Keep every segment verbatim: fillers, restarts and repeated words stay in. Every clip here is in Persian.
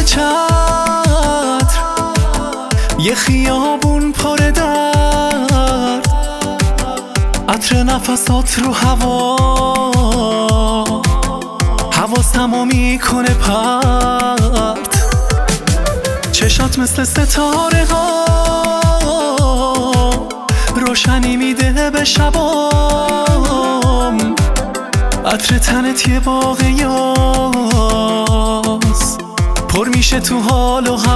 چتر، یه خیابون پر درد، عطر نفسات رو هوا، حواسمو میکنه پرت. چشات مثل ستاره ها روشنی میده به شبام، عطر تنت یه باغ یاس پر میشه تو حال و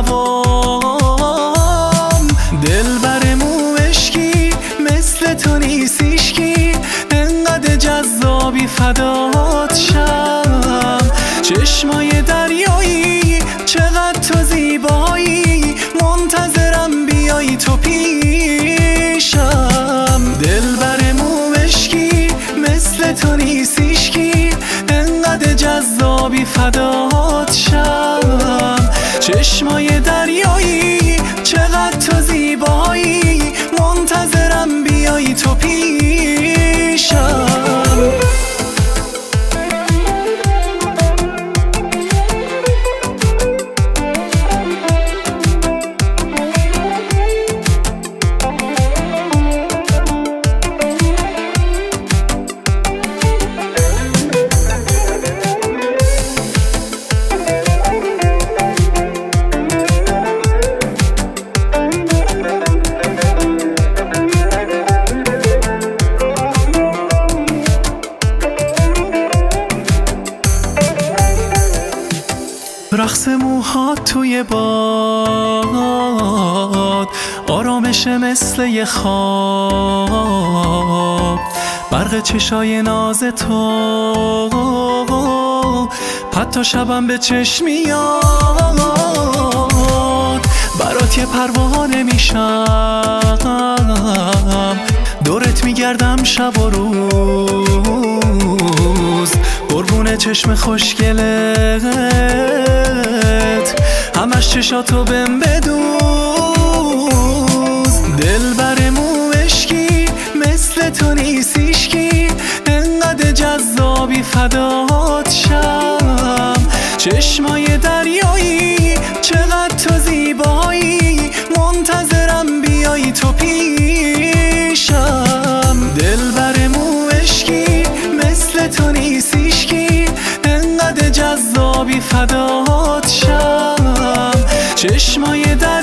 هوام. دل برمو عشقی مثل تو نیست هیشکی، انقدر جذابی فدات شم. چشمای دریایی چقدر تو زیبایی، منتظرم بیایی تو پیشم. دل برمو عشقی مثل تو نیست هیشکی، انقدر جذابی فدات شم. چشمای دریایی چقدر تو زیبایی، منتظرم بیایی تو پیشم. رقص موهات توی باد، آرامش مثل یه خواب، برق چشای ناز تو حتی شبم به چشم میاد. برات یه پروانه میشم، دورت میگردم شب و روز، قربون چشم خوشگلت همش چشاتو بهم بدوز. دل برمو عشقی مثل تو نیست هیشکی، انقدر جذابی فدات شم. چشمای دریایی چقدر تو زیبایی، منتظرم بیایی تو پیشم. دل برمو عشقی مثل تو نیست هیشکی، انقدر جذابی فدات شم. چشمای در